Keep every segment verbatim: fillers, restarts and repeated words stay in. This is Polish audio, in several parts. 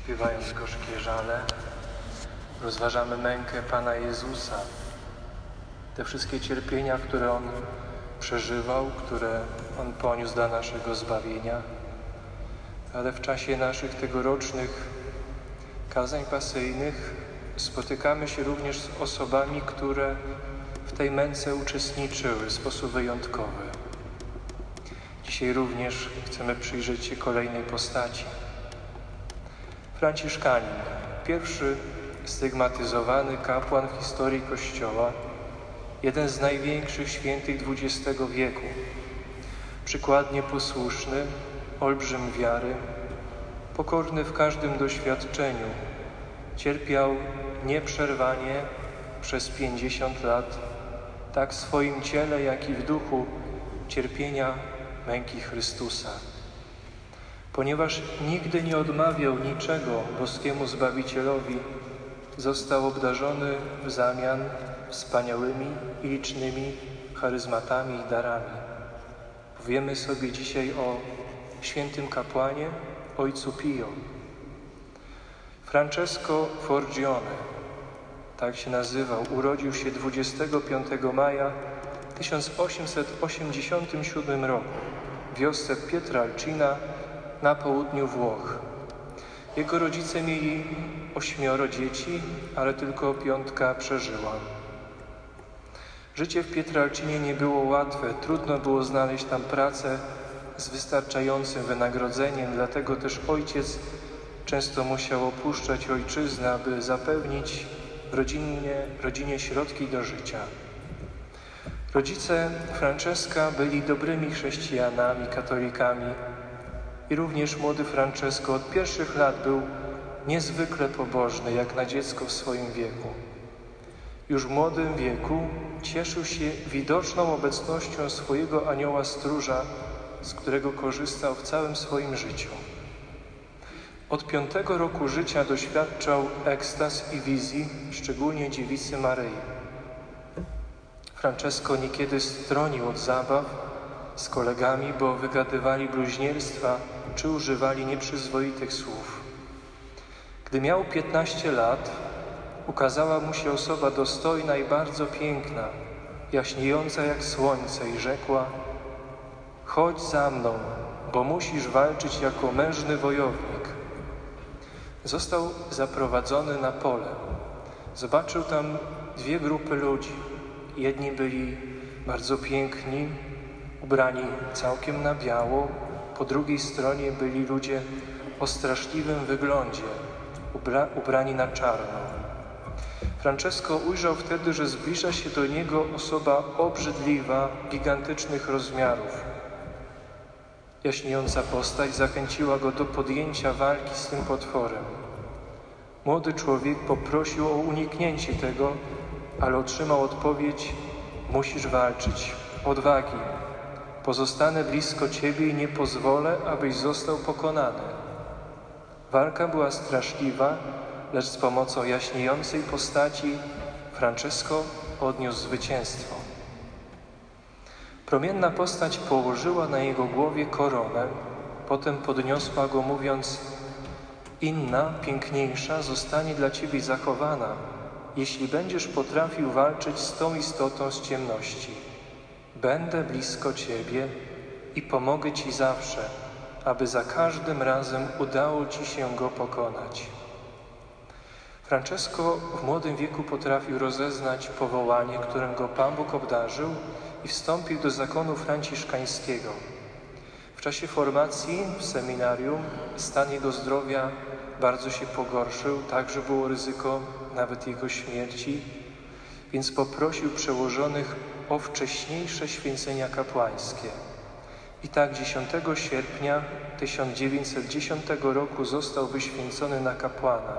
śpiewając gorzkie żale, rozważamy mękę Pana Jezusa. Te wszystkie cierpienia, które On przeżywał, które On poniósł dla naszego zbawienia. Ale w czasie naszych tegorocznych kazań pasyjnych spotykamy się również z osobami, które w tej męce uczestniczyły w sposób wyjątkowy. Dzisiaj również chcemy przyjrzeć się kolejnej postaci. Franciszkanin, pierwszy stygmatyzowany kapłan w historii Kościoła, jeden z największych świętych dwudziestego wieku, przykładnie posłuszny, olbrzym wiary, pokorny w każdym doświadczeniu, cierpiał nieprzerwanie przez pięćdziesiąt lat, tak w swoim ciele, jak i w duchu, cierpienia męki Chrystusa. Ponieważ nigdy nie odmawiał niczego boskiemu Zbawicielowi, został obdarzony w zamian wspaniałymi i licznymi charyzmatami i darami. Powiemy sobie dzisiaj o świętym kapłanie, ojcu Pio. Francesco Forgione, tak się nazywał, urodził się dwudziestego piątego maja tysiąc osiemset osiemdziesiątym siódmym roku w wiosce Pietralcina na południu Włoch. Jego rodzice mieli ośmioro dzieci, ale tylko piątka przeżyła. Życie w Pietralcinie nie było łatwe, trudno było znaleźć tam pracę z wystarczającym wynagrodzeniem, dlatego też ojciec często musiał opuszczać ojczyznę, aby zapewnić rodzinie, rodzinie środki do życia. Rodzice Francesca byli dobrymi chrześcijanami, katolikami i również młody Francesco od pierwszych lat był niezwykle pobożny, jak na dziecko w swoim wieku. Już w młodym wieku cieszył się widoczną obecnością swojego anioła stróża, z którego korzystał w całym swoim życiu. Od piątego roku życia doświadczał ekstaz i wizji, szczególnie dziewicy Maryi. Francesco niekiedy stronił od zabaw z kolegami, bo wygadywali bluźnierstwa czy używali nieprzyzwoitych słów. Gdy miał piętnaście lat, ukazała mu się osoba dostojna i bardzo piękna, jaśniejąca jak słońce i rzekła: chodź za mną, bo musisz walczyć jako mężny wojownik. Został zaprowadzony na pole. Zobaczył tam dwie grupy ludzi. Jedni byli bardzo piękni, ubrani całkiem na biało, po drugiej stronie byli ludzie o straszliwym wyglądzie, ubra ubrani na czarno. Francesco ujrzał wtedy, że zbliża się do niego osoba obrzydliwa, gigantycznych rozmiarów. Jaśniejąca postać zachęciła go do podjęcia walki z tym potworem. Młody człowiek poprosił o uniknięcie tego, ale otrzymał odpowiedź: musisz walczyć, odwagi. Pozostanę blisko ciebie i nie pozwolę, abyś został pokonany. Walka była straszliwa, lecz z pomocą jaśniejącej postaci Francesco odniósł zwycięstwo. Promienna postać położyła na jego głowie koronę, potem podniosła go, mówiąc: inna, piękniejsza zostanie dla ciebie zachowana, jeśli będziesz potrafił walczyć z tą istotą z ciemności. Będę blisko ciebie i pomogę ci zawsze, aby za każdym razem udało ci się go pokonać. Francesco w młodym wieku potrafił rozeznać powołanie, którym go Pan Bóg obdarzył, i wstąpił do zakonu franciszkańskiego. W czasie formacji w seminarium stan jego zdrowia bardzo się pogorszył, tak że było ryzyko nawet jego śmierci, więc poprosił przełożonych o wcześniejsze święcenia kapłańskie. I tak dziesiątego sierpnia tysiąc dziewięćset dziesiątego roku został wyświęcony na kapłana.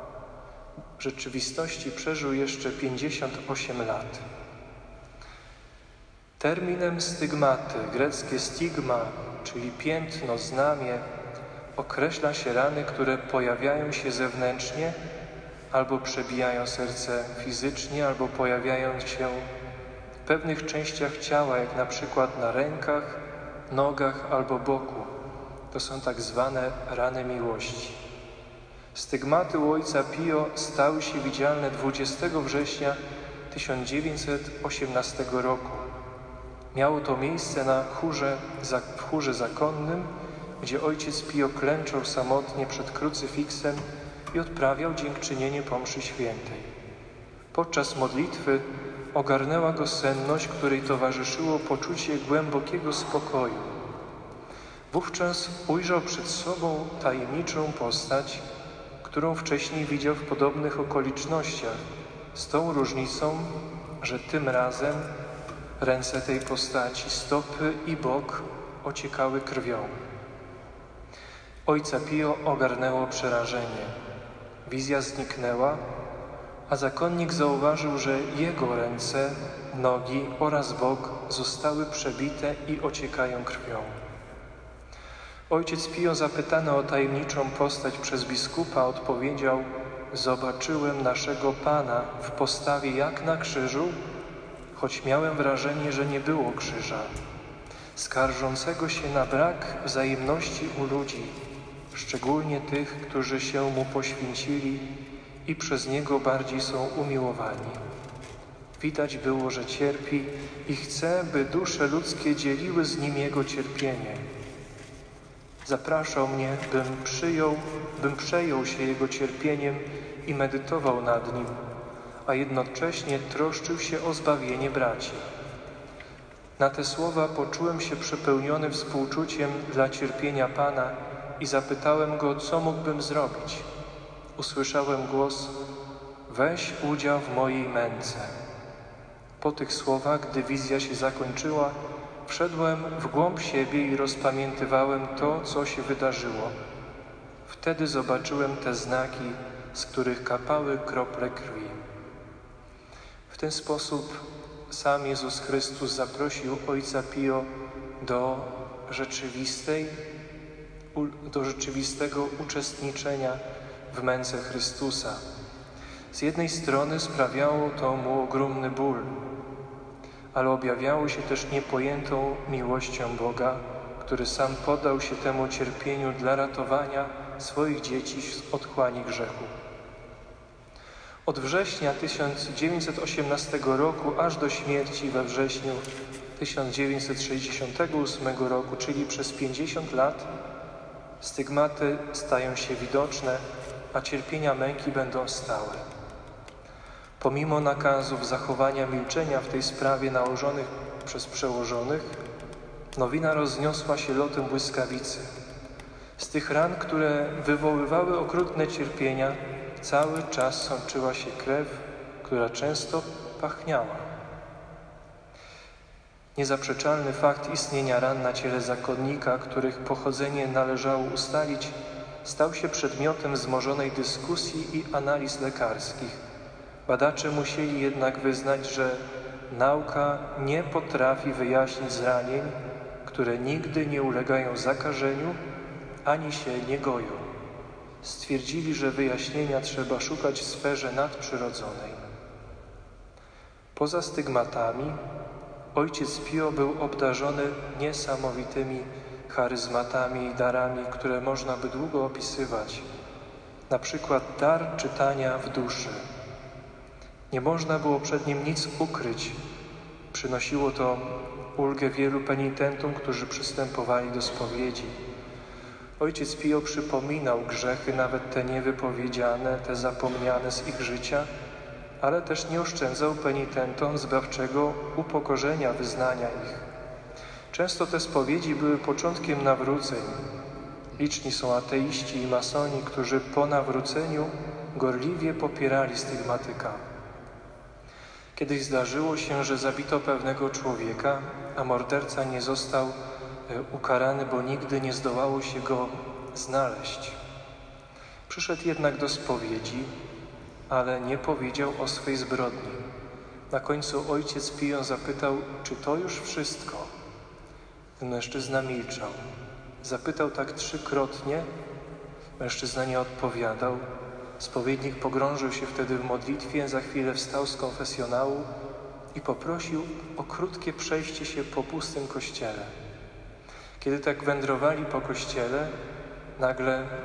W rzeczywistości przeżył jeszcze pięćdziesiąt osiem lat. Terminem stygmaty, greckie stigma, czyli piętno, znamię, określa się rany, które pojawiają się zewnętrznie, albo przebijają serce fizycznie, albo pojawiają się w pewnych częściach ciała, jak na przykład na rękach, nogach albo boku. To są tak zwane rany miłości. Stygmaty u ojca Pio stały się widzialne dwudziestego września tysiąc dziewięćset osiemnastego roku. Miało to miejsce na chórze, w chórze zakonnym, gdzie ojciec Pio klęczał samotnie przed krucyfiksem i odprawiał dziękczynienie po mszy świętej. Podczas modlitwy ogarnęła go senność, której towarzyszyło poczucie głębokiego spokoju. Wówczas ujrzał przed sobą tajemniczą postać, którą wcześniej widział w podobnych okolicznościach, z tą różnicą, że tym razem ręce tej postaci, stopy i bok ociekały krwią. Ojca Pio ogarnęło przerażenie. Wizja zniknęła, a zakonnik zauważył, że jego ręce, nogi oraz bok zostały przebite i ociekają krwią. Ojciec Pio, zapytany o tajemniczą postać przez biskupa, odpowiedział: zobaczyłem naszego Pana w postawie jak na krzyżu, choć miałem wrażenie, że nie było krzyża, skarżącego się na brak wzajemności u ludzi, szczególnie tych, którzy się Mu poświęcili i przez Niego bardziej są umiłowani. Widać było, że cierpi i chce, by dusze ludzkie dzieliły z Nim Jego cierpienie. Zapraszał mnie, bym przyjął, bym przejął się Jego cierpieniem i medytował nad Nim, a jednocześnie troszczył się o zbawienie braci. Na te słowa poczułem się przepełniony współczuciem dla cierpienia Pana i zapytałem Go, co mógłbym zrobić. Usłyszałem głos: weź udział w mojej męce. Po tych słowach, gdy wizja się zakończyła, wszedłem w głąb siebie i rozpamiętywałem to, co się wydarzyło. Wtedy zobaczyłem te znaki, z których kapały krople krwi. W ten sposób sam Jezus Chrystus zaprosił ojca Pio do rzeczywistej, do rzeczywistego uczestniczenia w męce Chrystusa. Z jednej strony sprawiało to mu ogromny ból, ale objawiało się też niepojętą miłością Boga, który sam poddał się temu cierpieniu dla ratowania swoich dzieci z otchłani grzechu. Od września tysiąc dziewięćset osiemnastego roku aż do śmierci we wrześniu tysiąc dziewięćset sześćdziesiątego ósmego roku, czyli przez pięćdziesiąt lat, stygmaty stają się widoczne, a cierpienia męki będą stałe. Pomimo nakazów zachowania milczenia w tej sprawie nałożonych przez przełożonych, nowina rozniosła się lotem błyskawicy. Z tych ran, które wywoływały okrutne cierpienia, cały czas sączyła się krew, która często pachniała. Niezaprzeczalny fakt istnienia ran na ciele zakonnika, których pochodzenie należało ustalić, stał się przedmiotem wzmożonej dyskusji i analiz lekarskich. Badacze musieli jednak wyznać, że nauka nie potrafi wyjaśnić zranień, które nigdy nie ulegają zakażeniu ani się nie goją. Stwierdzili, że wyjaśnienia trzeba szukać w sferze nadprzyrodzonej. Poza stygmatami ojciec Pio był obdarzony niesamowitymi charyzmatami i darami, które można by długo opisywać. Na przykład dar czytania w duszy. Nie można było przed nim nic ukryć. Przynosiło to ulgę wielu penitentom, którzy przystępowali do spowiedzi. Ojciec Pio przypominał grzechy, nawet te niewypowiedziane, te zapomniane z ich życia, ale też nie oszczędzał penitentom zbawczego upokorzenia wyznania ich. Często te spowiedzi były początkiem nawróceń. Liczni są ateiści i masoni, którzy po nawróceniu gorliwie popierali stygmatyka. Kiedyś zdarzyło się, że zabito pewnego człowieka, a morderca nie został ukarany, bo nigdy nie zdołało się go znaleźć. Przyszedł jednak do spowiedzi, ale nie powiedział o swej zbrodni. Na końcu ojciec Pio zapytał, czy to już wszystko? Ten mężczyzna milczał. Zapytał tak trzykrotnie, mężczyzna nie odpowiadał. Spowiednik pogrążył się wtedy w modlitwie, za chwilę wstał z konfesjonału i poprosił o krótkie przejście się po pustym kościele. Kiedy tak wędrowali po kościele, nagle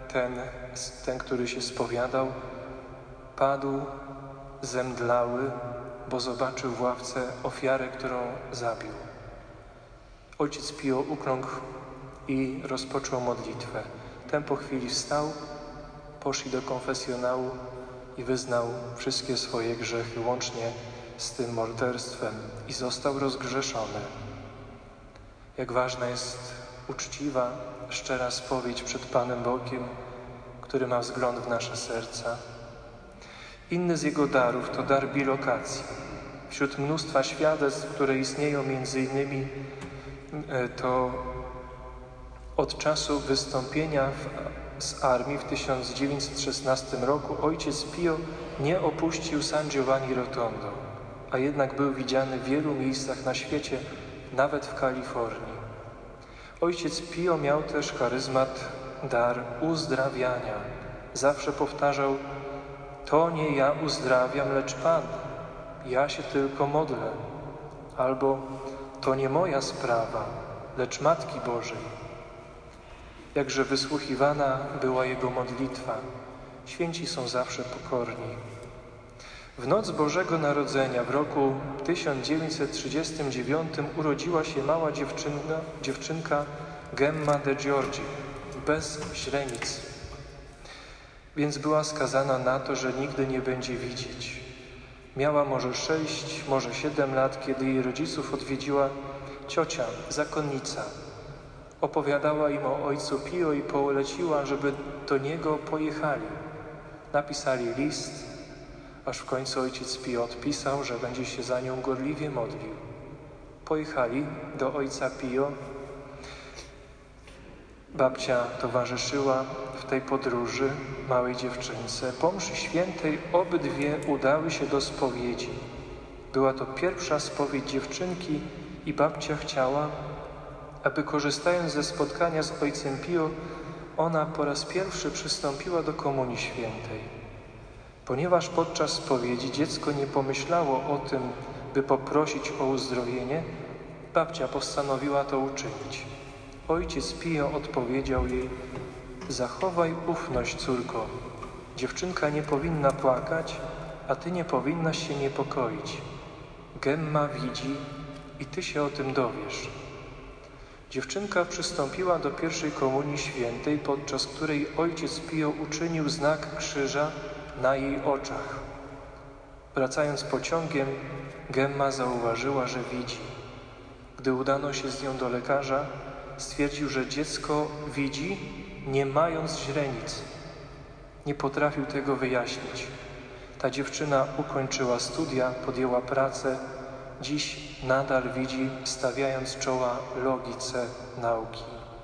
ten, ten, który się spowiadał, padł zemdlały, bo zobaczył w ławce ofiarę, którą zabił. Ojciec Pio ukląkł i rozpoczął modlitwę. Ten po chwili wstał, poszli do konfesjonału i wyznał wszystkie swoje grzechy, łącznie z tym morderstwem, i został rozgrzeszony. Jak ważna jest uczciwa, szczera spowiedź przed Panem Bogiem, który ma wzgląd w nasze serca. Inny z Jego darów to dar bilokacji. Wśród mnóstwa świadectw, które istnieją między innymi, to od czasu wystąpienia w, z armii w tysiąc dziewięćset szesnastym roku ojciec Pio nie opuścił San Giovanni Rotondo, a jednak był widziany w wielu miejscach na świecie, nawet w Kalifornii. Ojciec Pio miał też charyzmat, dar uzdrawiania. Zawsze powtarzał: to nie ja uzdrawiam, lecz Pan. Ja się tylko modlę. Albo to nie moja sprawa, lecz Matki Bożej. Jakże wysłuchiwana była jego modlitwa. Święci są zawsze pokorni. W noc Bożego Narodzenia w roku tysiąc dziewięćset trzydziestym dziewiątym urodziła się mała dziewczynka, dziewczynka Gemma de Giorgi, bez źrenic, więc była skazana na to, że nigdy nie będzie widzieć. Miała może sześć, może siedem lat, kiedy jej rodziców odwiedziła ciocia, zakonnica. Opowiadała im o ojcu Pio i poleciła, żeby do niego pojechali. Napisali list, aż w końcu ojciec Pio odpisał, że będzie się za nią gorliwie modlił. Pojechali do ojca Pio. Babcia towarzyszyła w tej podróży małej dziewczynce. Po mszy świętej obydwie udały się do spowiedzi. Była to pierwsza spowiedź dziewczynki i babcia chciała, aby korzystając ze spotkania z ojcem Pio, ona po raz pierwszy przystąpiła do Komunii Świętej. Ponieważ podczas spowiedzi dziecko nie pomyślało o tym, by poprosić o uzdrowienie, babcia postanowiła to uczynić. Ojciec Pio odpowiedział jej: zachowaj ufność, córko. Dziewczynka nie powinna płakać, a ty nie powinnaś się niepokoić. Gemma widzi i ty się o tym dowiesz. Dziewczynka przystąpiła do pierwszej Komunii Świętej, podczas której ojciec Pio uczynił znak krzyża na jej oczach. Wracając pociągiem, Gemma zauważyła, że widzi. Gdy udano się z nią do lekarza, stwierdził, że dziecko widzi, nie mając źrenic. Nie potrafił tego wyjaśnić. Ta dziewczyna ukończyła studia, podjęła pracę. Dziś nadal widzi, stawiając czoła logice nauki.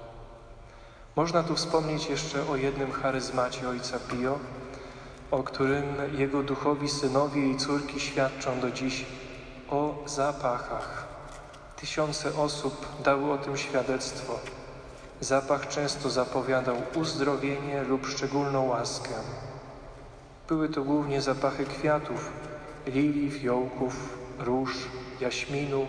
Można tu wspomnieć jeszcze o jednym charyzmacie ojca Pio, o którym jego duchowi synowie i córki świadczą do dziś, o zapachach. Tysiące osób dały o tym świadectwo. Zapach często zapowiadał uzdrowienie lub szczególną łaskę. Były to głównie zapachy kwiatów, lilii, fiołków, róż, jaśminu.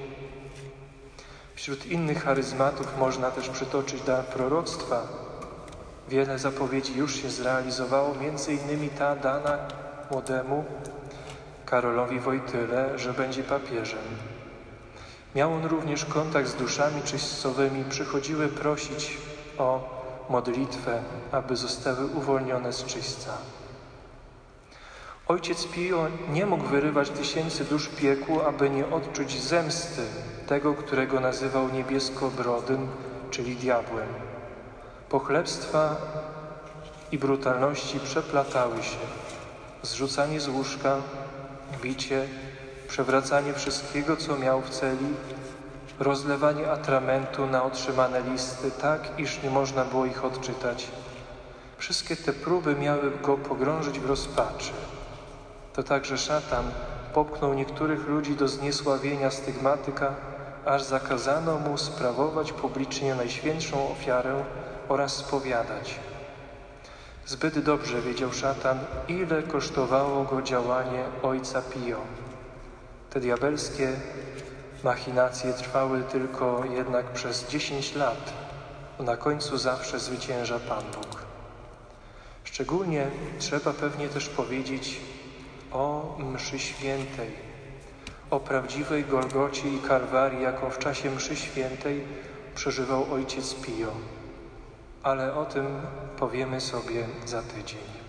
Wśród innych charyzmatów można też przytoczyć dar proroctwa. Wiele zapowiedzi już się zrealizowało, między innymi ta dana młodemu Karolowi Wojtyle, że będzie papieżem. Miał on również kontakt z duszami czyścowymi, przychodziły prosić o modlitwę, aby zostały uwolnione z czyśca. Ojciec Pio nie mógł wyrywać tysięcy dusz piekłu, aby nie odczuć zemsty tego, którego nazywał niebieskobrodym, czyli diabłem. Pochlebstwa i brutalności przeplatały się. Zrzucanie z łóżka, bicie, przewracanie wszystkiego, co miał w celi, rozlewanie atramentu na otrzymane listy, tak, iż nie można było ich odczytać. Wszystkie te próby miały go pogrążyć w rozpaczy. To także szatan popchnął niektórych ludzi do zniesławienia stygmatyka, aż zakazano mu sprawować publicznie najświętszą ofiarę oraz spowiadać. Zbyt dobrze wiedział szatan, ile kosztowało go działanie ojca Pio. Te diabelskie machinacje trwały tylko jednak przez dziesięć lat, bo na końcu zawsze zwycięża Pan Bóg. Szczególnie trzeba pewnie też powiedzieć o mszy świętej, o prawdziwej Golgocie i Kalwarii, jaką w czasie mszy świętej przeżywał ojciec Pio. Ale o tym powiemy sobie za tydzień.